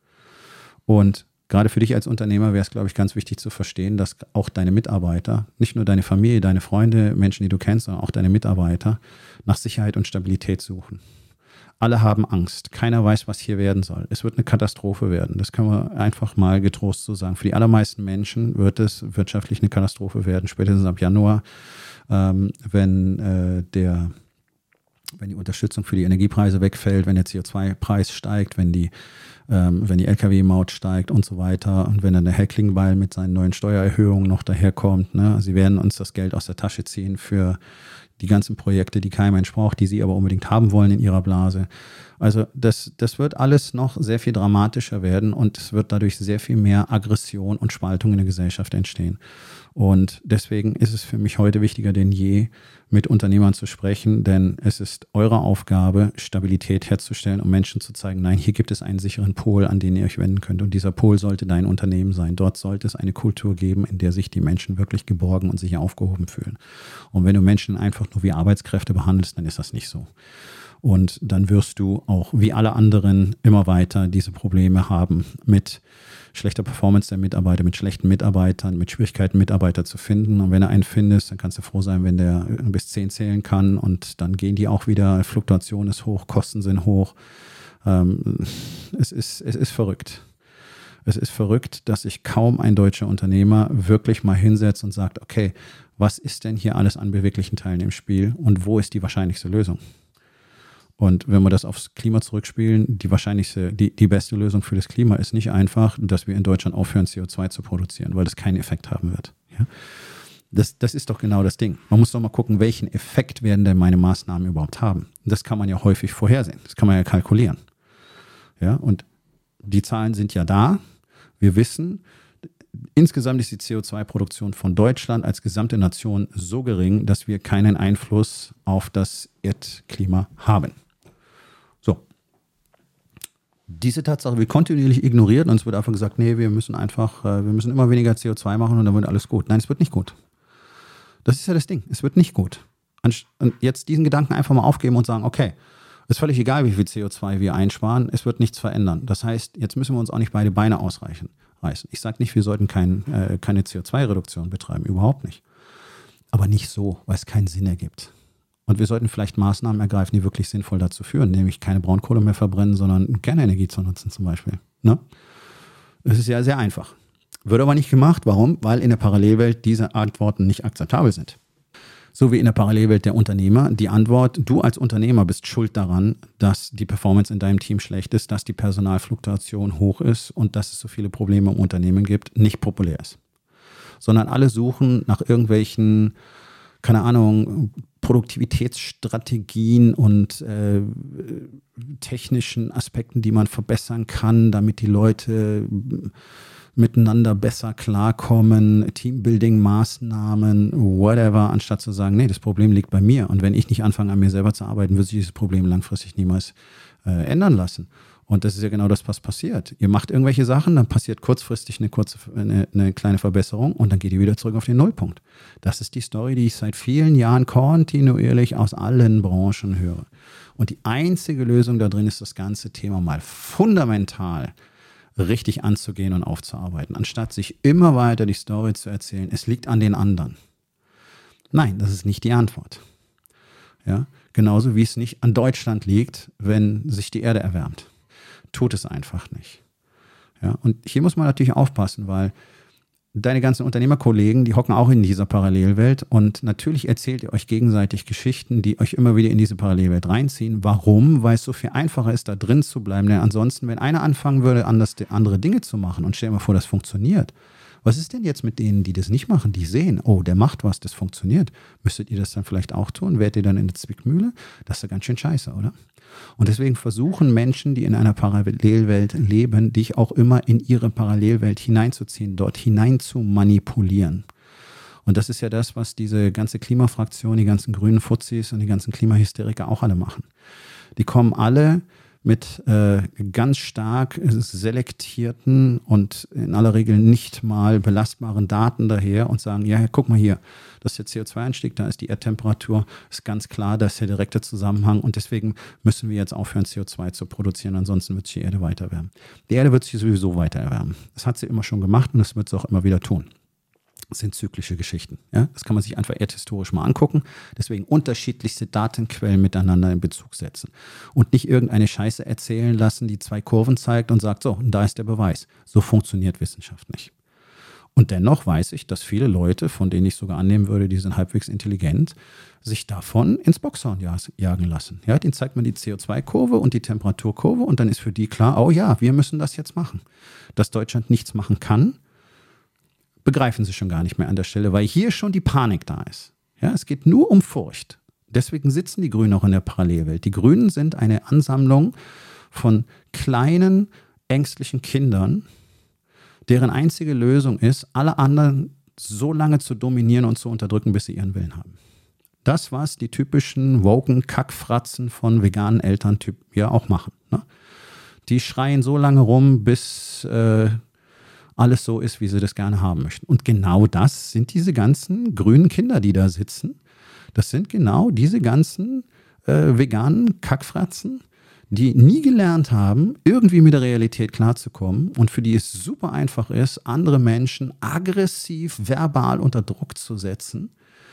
Und gerade für dich als Unternehmer wäre es, glaube ich, ganz wichtig zu verstehen, dass auch deine Mitarbeiter, nicht nur deine Familie, deine Freunde, Menschen, die du kennst, sondern auch deine Mitarbeiter nach Sicherheit und Stabilität suchen. Alle haben Angst. Keiner weiß, was hier werden soll. Es wird eine Katastrophe werden. Das können wir einfach mal getrost so sagen. Für die allermeisten Menschen wird es wirtschaftlich eine Katastrophe werden, spätestens ab Januar, ähm, wenn äh, der wenn die Unterstützung für die Energiepreise wegfällt, wenn der C O zwei Preis steigt, wenn die, ähm, wenn die L K W-Maut steigt und so weiter und wenn dann der Herr Klingbeil mit seinen neuen Steuererhöhungen noch daherkommt. Ne? Sie werden uns das Geld aus der Tasche ziehen für die ganzen Projekte, die kein Mensch braucht, die sie aber unbedingt haben wollen in ihrer Blase. Also das, das wird alles noch sehr viel dramatischer werden und es wird dadurch sehr viel mehr Aggression und Spaltung in der Gesellschaft entstehen. Und deswegen ist es für mich heute wichtiger denn je, mit Unternehmern zu sprechen, denn es ist eure Aufgabe, Stabilität herzustellen, um Menschen zu zeigen, nein, hier gibt es einen sicheren Pol, an den ihr euch wenden könnt. Und dieser Pol sollte dein Unternehmen sein. Dort sollte es eine Kultur geben, in der sich die Menschen wirklich geborgen und sicher aufgehoben fühlen. Und wenn du Menschen einfach nur wie Arbeitskräfte behandelst, dann ist das nicht so. Und dann wirst du auch wie alle anderen immer weiter diese Probleme haben mit schlechter Performance der Mitarbeiter, mit schlechten Mitarbeitern, mit Schwierigkeiten, Mitarbeiter zu finden. Und wenn du einen findest, dann kannst du froh sein, wenn der bis zehn zählen kann und dann gehen die auch wieder, Fluktuation ist hoch, Kosten sind hoch. Ähm, es ist, es ist verrückt. Es ist verrückt, dass sich kaum ein deutscher Unternehmer wirklich mal hinsetzt und sagt, okay, was ist denn hier alles an beweglichen Teilen im Spiel und wo ist die wahrscheinlichste Lösung? Und wenn wir das aufs Klima zurückspielen, die wahrscheinlichste, die, die beste Lösung für das Klima ist nicht einfach, dass wir in Deutschland aufhören, C O zwei zu produzieren, weil das keinen Effekt haben wird. Ja? Das, das ist doch genau das Ding. Man muss doch mal gucken, welchen Effekt werden denn meine Maßnahmen überhaupt haben. Das kann man ja häufig vorhersehen. Das kann man ja kalkulieren. Ja, und die Zahlen sind ja da. Wir wissen, insgesamt ist die C O zwei Produktion von Deutschland als gesamte Nation so gering, dass wir keinen Einfluss auf das Erdklima haben. So. Diese Tatsache wird kontinuierlich ignoriert und es wird einfach gesagt, nee, wir müssen einfach, wir müssen immer weniger C O zwei machen und dann wird alles gut. Nein, es wird nicht gut. Das ist ja das Ding. Es wird nicht gut. Und jetzt diesen Gedanken einfach mal aufgeben und sagen, okay, ist völlig egal, wie viel C O zwei wir einsparen, es wird nichts verändern. Das heißt, jetzt müssen wir uns auch nicht beide Beine ausreichen. Ich sage nicht, wir sollten kein, äh, keine C O zwei Reduktion betreiben, überhaupt nicht. Aber nicht so, weil es keinen Sinn ergibt. Und wir sollten vielleicht Maßnahmen ergreifen, die wirklich sinnvoll dazu führen, nämlich keine Braunkohle mehr verbrennen, sondern Kernenergie zu nutzen zum Beispiel. Ne? Das ist ja sehr einfach. Wird aber nicht gemacht. Warum? Weil in der Parallelwelt diese Antworten nicht akzeptabel sind. So wie in der Parallelwelt der Unternehmer die Antwort, du als Unternehmer bist schuld daran, dass die Performance in deinem Team schlecht ist, dass die Personalfluktuation hoch ist und dass es so viele Probleme im Unternehmen gibt, nicht populär ist. Sondern alle suchen nach irgendwelchen, keine Ahnung, Produktivitätsstrategien und äh, technischen Aspekten, die man verbessern kann, damit die Leute miteinander besser klarkommen, Teambuilding-Maßnahmen, whatever, anstatt zu sagen, nee, das Problem liegt bei mir. Und wenn ich nicht anfange, an mir selber zu arbeiten, wird sich dieses Problem langfristig niemals äh, ändern lassen. Und das ist ja genau das, was passiert. Ihr macht irgendwelche Sachen, dann passiert kurzfristig eine, kurze, eine, eine kleine Verbesserung und dann geht ihr wieder zurück auf den Nullpunkt. Das ist die Story, die ich seit vielen Jahren kontinuierlich aus allen Branchen höre. Und die einzige Lösung da drin ist, das ganze Thema mal fundamental richtig anzugehen und aufzuarbeiten, anstatt sich immer weiter die Story zu erzählen, es liegt an den anderen. Nein, das ist nicht die Antwort. Ja, genauso wie es nicht an Deutschland liegt, wenn sich die Erde erwärmt. Tut es einfach nicht. Ja, und hier muss man natürlich aufpassen, weil deine ganzen Unternehmerkollegen, die hocken auch in dieser Parallelwelt und natürlich erzählt ihr euch gegenseitig Geschichten, die euch immer wieder in diese Parallelwelt reinziehen. Warum? Weil es so viel einfacher ist, da drin zu bleiben. Denn ansonsten, wenn einer anfangen würde, anders andere Dinge zu machen und stell dir mal vor, das funktioniert. Was ist denn jetzt mit denen, die das nicht machen, die sehen, oh, der macht was, das funktioniert. Müsstet ihr das dann vielleicht auch tun? Wärt ihr dann in der Zwickmühle? Das ist ja ganz schön scheiße, oder? Und deswegen versuchen Menschen, die in einer Parallelwelt leben, dich auch immer in ihre Parallelwelt hineinzuziehen, dort hinein zu manipulieren. Und das ist ja das, was diese ganze Klimafraktion, die ganzen grünen Fuzis und die ganzen Klimahysteriker auch alle machen. Die kommen alle mit äh, ganz stark selektierten und in aller Regel nicht mal belastbaren Daten daher und sagen, ja, guck mal hier, das ist der C O zwei Anstieg, da ist die Erdtemperatur, ist ganz klar, da ist der direkte Zusammenhang und deswegen müssen wir jetzt aufhören, C O zwei zu produzieren, ansonsten wird sich die Erde weiter erwärmen. Die Erde wird sich sowieso weiter erwärmen. Das hat sie immer schon gemacht und das wird sie auch immer wieder tun. Das sind zyklische Geschichten. Ja? Das kann man sich einfach erdhistorisch mal angucken. Deswegen unterschiedlichste Datenquellen miteinander in Bezug setzen. Und nicht irgendeine Scheiße erzählen lassen, die zwei Kurven zeigt und sagt, so, und da ist der Beweis. So funktioniert Wissenschaft nicht. Und dennoch weiß ich, dass viele Leute, von denen ich sogar annehmen würde, die sind halbwegs intelligent, sich davon ins Boxhorn jagen lassen. Ja, denen zeigt man die C O zwei Kurve und die Temperaturkurve und dann ist für die klar, oh ja, wir müssen das jetzt machen. Dass Deutschland nichts machen kann, begreifen sie schon gar nicht mehr an der Stelle, weil hier schon die Panik da ist. Ja, es geht nur um Furcht. Deswegen sitzen die Grünen auch in der Parallelwelt. Die Grünen sind eine Ansammlung von kleinen, ängstlichen Kindern, deren einzige Lösung ist, alle anderen so lange zu dominieren und zu unterdrücken, bis sie ihren Willen haben. Das, was die typischen woken Kackfratzen von veganen Eltern ja auch machen. Ne? Die schreien so lange rum, bis äh, alles so ist, wie sie das gerne haben möchten. Und genau das sind diese ganzen grünen Kinder, die da sitzen. Das sind genau diese ganzen äh, veganen Kackfratzen, die nie gelernt haben, irgendwie mit der Realität klarzukommen und für die es super einfach ist, andere Menschen aggressiv, verbal unter Druck zu setzen,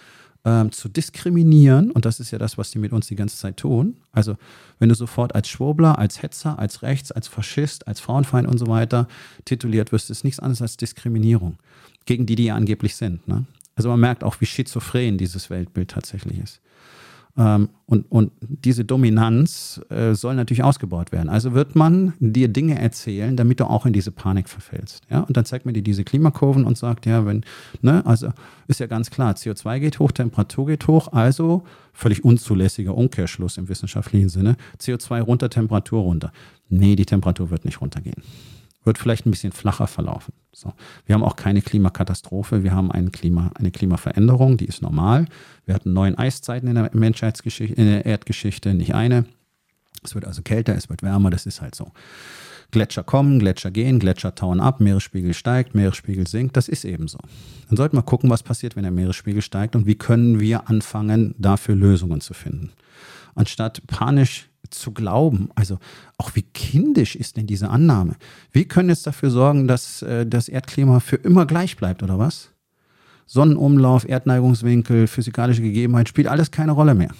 ähm, zu diskriminieren. Und das ist ja das, was die mit uns die ganze Zeit tun. Also wenn du sofort als Schwurbler, als Hetzer, als Rechts, als Faschist, als Frauenfeind und so weiter tituliert wirst, ist nichts anderes als Diskriminierung gegen die, die ja angeblich sind. Ne? Also man merkt auch, wie schizophren dieses Weltbild tatsächlich ist. Ähm, und, und diese Dominanz äh, soll natürlich ausgebaut werden. Also wird man dir Dinge erzählen, damit du auch in diese Panik verfällst. Ja? Und dann zeigt man dir diese Klimakurven und sagt, ja, wenn, ne, also ist ja ganz klar, C O zwei geht hoch, Temperatur geht hoch, also völlig unzulässiger Umkehrschluss im wissenschaftlichen Sinne, C O zwei runter, Temperatur runter. Nee, die Temperatur wird nicht runtergehen. Wird vielleicht ein bisschen flacher verlaufen. So. Wir haben auch keine Klimakatastrophe, wir haben ein Klima, eine Klimaveränderung, die ist normal. Wir hatten neun Eiszeiten in der Menschheitsgeschichte, in der Erdgeschichte, nicht eine. Es wird also kälter, es wird wärmer, das ist halt so. Gletscher kommen, Gletscher gehen, Gletscher tauen ab, Meeresspiegel steigt, Meeresspiegel sinkt, das ist eben so. Dann sollten wir gucken, was passiert, wenn der Meeresspiegel steigt und wie können wir anfangen, dafür Lösungen zu finden. Anstatt panisch zu glauben, also auch wie kindisch ist denn diese Annahme? Wir können jetzt dafür sorgen, dass äh, das Erdklima für immer gleich bleibt, oder was? Sonnenumlauf, Erdneigungswinkel, physikalische Gegebenheit, spielt alles keine Rolle mehr.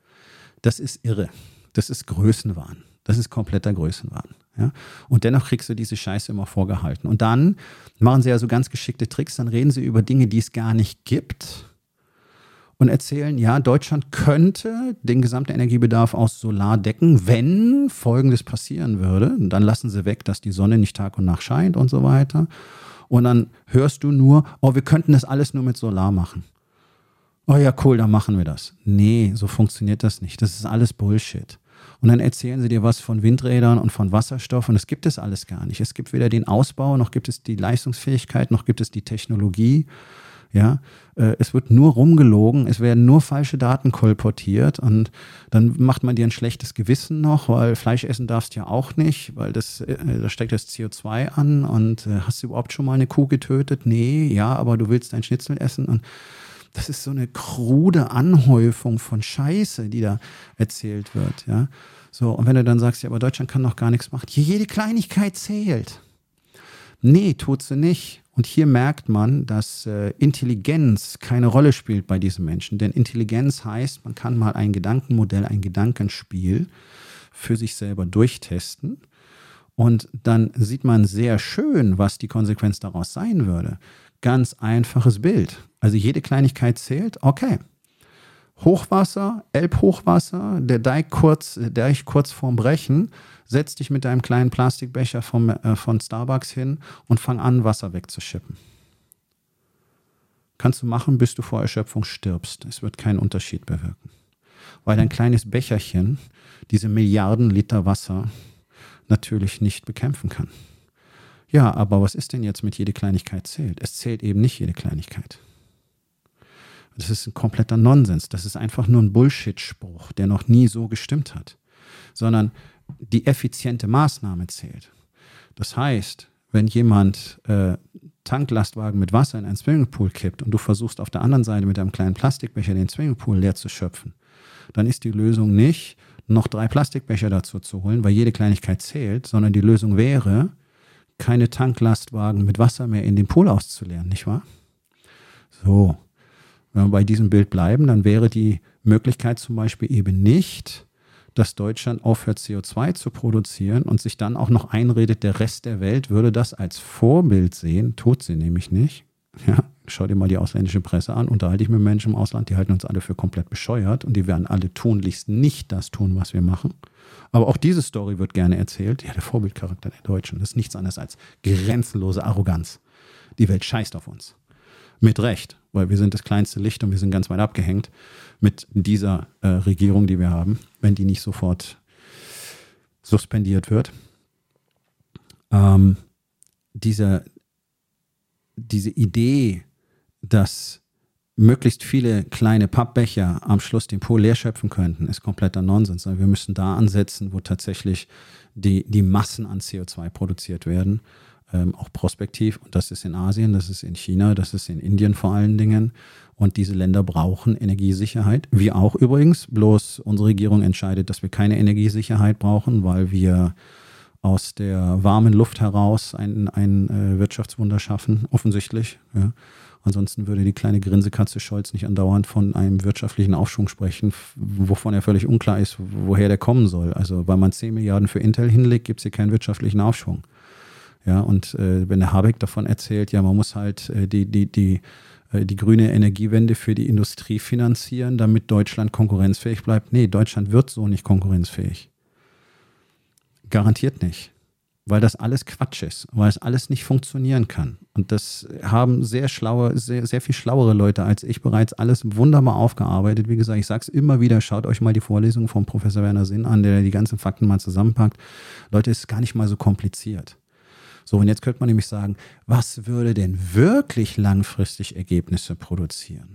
Das ist irre. Das ist Größenwahn. Das ist kompletter Größenwahn. Ja? Und dennoch kriegst du diese Scheiße immer vorgehalten. Und dann machen sie ja so ganz geschickte Tricks, dann reden sie über Dinge, die es gar nicht gibt. Und erzählen, ja, Deutschland könnte den gesamten Energiebedarf aus Solar decken, wenn Folgendes passieren würde. Und dann lassen sie weg, dass die Sonne nicht Tag und Nacht scheint und so weiter. Und dann hörst du nur, oh, wir könnten das alles nur mit Solar machen. Oh ja, cool, dann machen wir das. Nee, so funktioniert das nicht. Das ist alles Bullshit. Und dann erzählen sie dir was von Windrädern und von Wasserstoff und das gibt es alles gar nicht. Es gibt weder den Ausbau, noch gibt es die Leistungsfähigkeit, noch gibt es die Technologie. Ja, äh, es wird nur rumgelogen, es werden nur falsche Daten kolportiert und dann macht man dir ein schlechtes Gewissen noch, weil Fleisch essen darfst du ja auch nicht, weil das, äh, da steckt das C O zwei an und äh, hast du überhaupt schon mal eine Kuh getötet? Nee, ja, aber du willst ein Schnitzel essen und das ist so eine krude Anhäufung von Scheiße, die da erzählt wird, ja. So, und wenn du dann sagst, ja, aber Deutschland kann noch gar nichts machen, hier jede Kleinigkeit zählt. Nee, tut sie nicht. Und hier merkt man, dass äh, Intelligenz keine Rolle spielt bei diesen Menschen. Denn Intelligenz heißt, man kann mal ein Gedankenmodell, ein Gedankenspiel für sich selber durchtesten. Und dann sieht man sehr schön, was die Konsequenz daraus sein würde. Ganz einfaches Bild. Also jede Kleinigkeit zählt, okay. Hochwasser, Elbhochwasser, der Deich kurz, der Deich kurz vorm Brechen, setz dich mit deinem kleinen Plastikbecher vom, äh, von Starbucks hin und fang an, Wasser wegzuschippen. Kannst du machen, bis du vor Erschöpfung stirbst. Es wird keinen Unterschied bewirken. Weil dein kleines Becherchen diese Milliarden Liter Wasser natürlich nicht bekämpfen kann. Ja, aber was ist denn jetzt mit jede Kleinigkeit zählt? Es zählt eben nicht jede Kleinigkeit. Das ist ein kompletter Nonsens. Das ist einfach nur ein Bullshit-Spruch, der noch nie so gestimmt hat. Sondern die effiziente Maßnahme zählt. Das heißt, wenn jemand äh, Tanklastwagen mit Wasser in einen Swimmingpool kippt und du versuchst auf der anderen Seite mit einem kleinen Plastikbecher den Swimmingpool leer zu schöpfen, dann ist die Lösung nicht, noch drei Plastikbecher dazu zu holen, weil jede Kleinigkeit zählt, sondern die Lösung wäre, keine Tanklastwagen mit Wasser mehr in den Pool auszuleeren, nicht wahr? So. Wenn wir bei diesem Bild bleiben, dann wäre die Möglichkeit zum Beispiel eben nicht, dass Deutschland aufhört, C O zwei zu produzieren und sich dann auch noch einredet, der Rest der Welt würde das als Vorbild sehen. Tut sie nämlich nicht. Ja, schau dir mal die ausländische Presse an, unterhalte ich mit Menschen im Ausland, die halten uns alle für komplett bescheuert und die werden alle tunlichst nicht das tun, was wir machen. Aber auch diese Story wird gerne erzählt. Ja, der Vorbildcharakter der Deutschen, das ist nichts anderes als grenzenlose Arroganz. Die Welt scheißt auf uns. Mit Recht, weil wir sind das kleinste Licht und wir sind ganz weit abgehängt mit dieser äh, Regierung, die wir haben, wenn die nicht sofort suspendiert wird. Ähm, diese, diese Idee, dass möglichst viele kleine Pappbecher am Schluss den Pool leer schöpfen könnten, ist kompletter Nonsens. Wir müssen da ansetzen, wo tatsächlich die, die Massen an C O zwei produziert werden. Ähm, auch prospektiv. Und das ist in Asien, das ist in China, das ist in Indien vor allen Dingen. Und diese Länder brauchen Energiesicherheit. Wir auch übrigens. Bloß unsere Regierung entscheidet, dass wir keine Energiesicherheit brauchen, weil wir aus der warmen Luft heraus ein, ein äh, Wirtschaftswunder schaffen, offensichtlich. Ja. Ansonsten würde die kleine Grinsekatze Scholz nicht andauernd von einem wirtschaftlichen Aufschwung sprechen, wovon er völlig unklar ist, woher der kommen soll. Also weil man zehn Milliarden für Intel hinlegt, gibt es hier keinen wirtschaftlichen Aufschwung. Ja, und äh, wenn der Habeck davon erzählt, ja, man muss halt äh, die, die, die äh, die grüne Energiewende für die Industrie finanzieren, damit Deutschland konkurrenzfähig bleibt. Nee, Deutschland wird so nicht konkurrenzfähig. Garantiert nicht. Weil das alles Quatsch ist, weil es alles nicht funktionieren kann. Und das haben sehr schlaue, sehr, sehr viel schlauere Leute als ich bereits alles wunderbar aufgearbeitet. Wie gesagt, ich sage es immer wieder, schaut euch mal die Vorlesung von Professor Werner Sinn an, der die ganzen Fakten mal zusammenpackt. Leute, es ist gar nicht mal so kompliziert. So, und jetzt könnte man nämlich sagen, was würde denn wirklich langfristig Ergebnisse produzieren?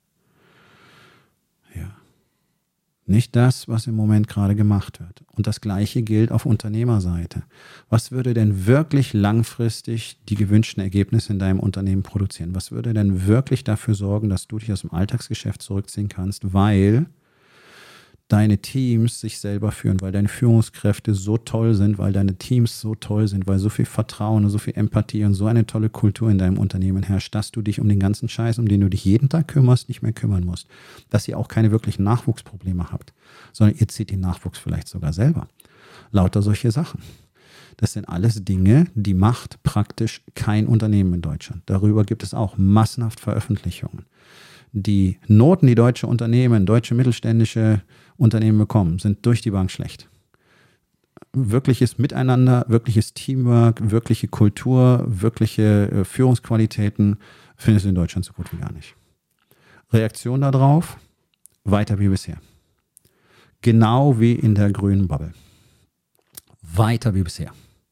Ja. Nicht das, was im Moment gerade gemacht wird. Und das Gleiche gilt auf Unternehmerseite. Was würde denn wirklich langfristig die gewünschten Ergebnisse in deinem Unternehmen produzieren? Was würde denn wirklich dafür sorgen, dass du dich aus dem Alltagsgeschäft zurückziehen kannst, weil deine Teams sich selber führen, weil deine Führungskräfte so toll sind, weil deine Teams so toll sind, weil so viel Vertrauen und so viel Empathie und so eine tolle Kultur in deinem Unternehmen herrscht, dass du dich um den ganzen Scheiß, um den du dich jeden Tag kümmerst, nicht mehr kümmern musst. Dass ihr auch keine wirklichen Nachwuchsprobleme habt, sondern ihr zieht den Nachwuchs vielleicht sogar selber. Lauter solche Sachen. Das sind alles Dinge, die macht praktisch kein Unternehmen in Deutschland. Darüber gibt es auch massenhaft Veröffentlichungen. Die Noten, die deutsche Unternehmen, deutsche mittelständische Unternehmen bekommen, sind durch die Bank schlecht. Wirkliches Miteinander, wirkliches Teamwork, wirkliche Kultur, wirkliche äh, Führungsqualitäten findest du in Deutschland so gut wie gar nicht. Reaktion darauf, weiter wie bisher. Genau wie in der grünen Bubble. Weiter wie bisher.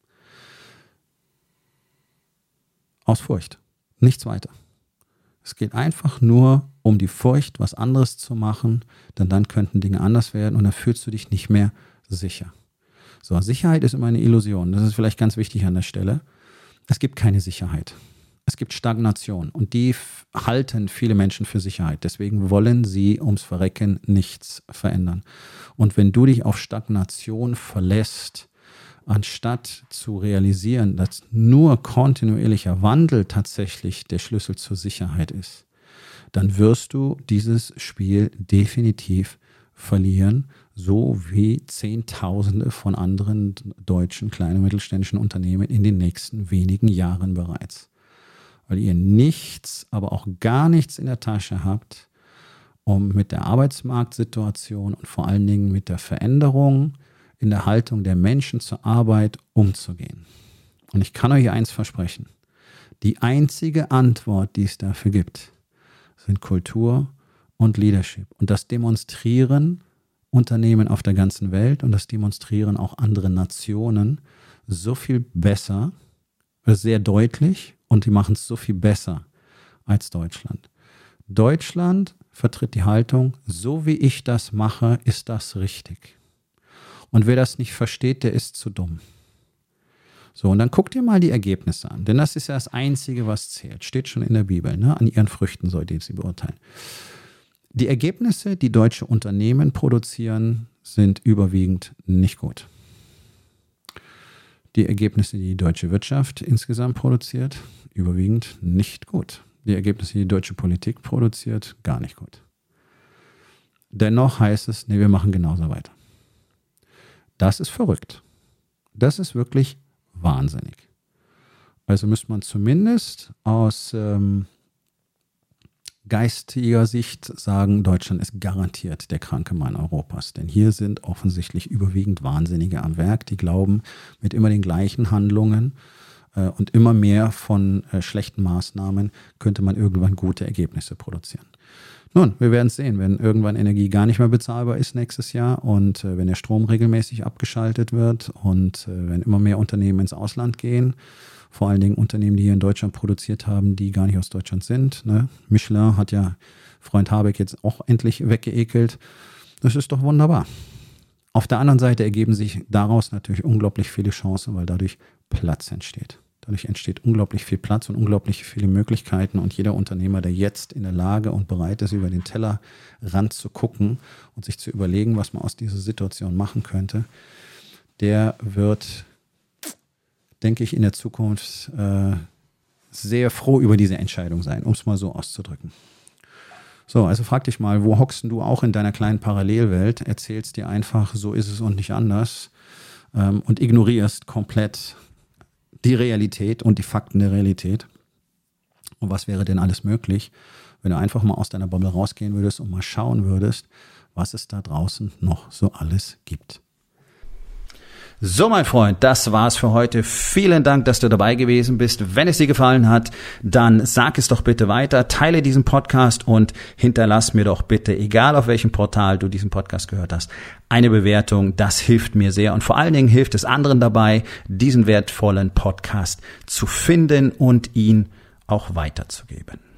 Aus Furcht. Nichts weiter. Es geht einfach nur um die Furcht, was anderes zu machen, denn dann könnten Dinge anders werden und dann fühlst du dich nicht mehr sicher. So, Sicherheit ist immer eine Illusion. Das ist vielleicht ganz wichtig an der Stelle. Es gibt keine Sicherheit. Es gibt Stagnation und die f- halten viele Menschen für Sicherheit. Deswegen wollen sie ums Verrecken nichts verändern. Und wenn du dich auf Stagnation verlässt, anstatt zu realisieren, dass nur kontinuierlicher Wandel tatsächlich der Schlüssel zur Sicherheit ist, dann wirst du dieses Spiel definitiv verlieren, so wie Zehntausende von anderen deutschen kleinen und mittelständischen Unternehmen in den nächsten wenigen Jahren bereits. Weil ihr nichts, aber auch gar nichts in der Tasche habt, um mit der Arbeitsmarktsituation und vor allen Dingen mit der Veränderung in der Haltung der Menschen zur Arbeit umzugehen. Und ich kann euch eins versprechen. Die einzige Antwort, die es dafür gibt, sind Kultur und Leadership. Und das demonstrieren Unternehmen auf der ganzen Welt und das demonstrieren auch andere Nationen so viel besser, sehr deutlich, und die machen es so viel besser als Deutschland. Deutschland vertritt die Haltung, so wie ich das mache, ist das richtig. Und wer das nicht versteht, der ist zu dumm. So, und dann guck dir mal die Ergebnisse an. Denn das ist ja das Einzige, was zählt. Steht schon in der Bibel. Ne? An ihren Früchten sollt ihr sie beurteilen. Die Ergebnisse, die deutsche Unternehmen produzieren, sind überwiegend nicht gut. Die Ergebnisse, die die deutsche Wirtschaft insgesamt produziert, überwiegend nicht gut. Die Ergebnisse, die die deutsche Politik produziert, gar nicht gut. Dennoch heißt es, nee, wir machen genauso weiter. Das ist verrückt. Das ist wirklich wahnsinnig. Also müsste man zumindest aus ähm, geistiger Sicht sagen, Deutschland ist garantiert der kranke Mann Europas. Denn hier sind offensichtlich überwiegend Wahnsinnige am Werk, die glauben, mit immer den gleichen Handlungen äh, und immer mehr von äh, schlechten Maßnahmen könnte man irgendwann gute Ergebnisse produzieren. Nun, wir werden es sehen, wenn irgendwann Energie gar nicht mehr bezahlbar ist nächstes Jahr und äh, wenn der Strom regelmäßig abgeschaltet wird und äh, wenn immer mehr Unternehmen ins Ausland gehen, vor allen Dingen Unternehmen, die hier in Deutschland produziert haben, die gar nicht aus Deutschland sind. Ne? Michelin hat ja Freund Habeck jetzt auch endlich weggeekelt. Das ist doch wunderbar. Auf der anderen Seite ergeben sich daraus natürlich unglaublich viele Chancen, weil dadurch Platz entsteht. Dadurch entsteht unglaublich viel Platz und unglaublich viele Möglichkeiten. Und jeder Unternehmer, der jetzt in der Lage und bereit ist, über den Tellerrand zu gucken und sich zu überlegen, was man aus dieser Situation machen könnte, der wird, denke ich, in der Zukunft äh, sehr froh über diese Entscheidung sein, um es mal so auszudrücken. So, also frag dich mal, wo hockst du auch in deiner kleinen Parallelwelt, erzählst dir einfach, so ist es und nicht anders ähm, und ignorierst komplett die Realität und die Fakten der Realität. Und was wäre denn alles möglich, wenn du einfach mal aus deiner Bubble rausgehen würdest und mal schauen würdest, was es da draußen noch so alles gibt. So, mein Freund, das war's für heute. Vielen Dank, dass du dabei gewesen bist. Wenn es dir gefallen hat, dann sag es doch bitte weiter, teile diesen Podcast und hinterlass mir doch bitte, egal auf welchem Portal du diesen Podcast gehört hast, eine Bewertung. Das hilft mir sehr und vor allen Dingen hilft es anderen dabei, diesen wertvollen Podcast zu finden und ihn auch weiterzugeben.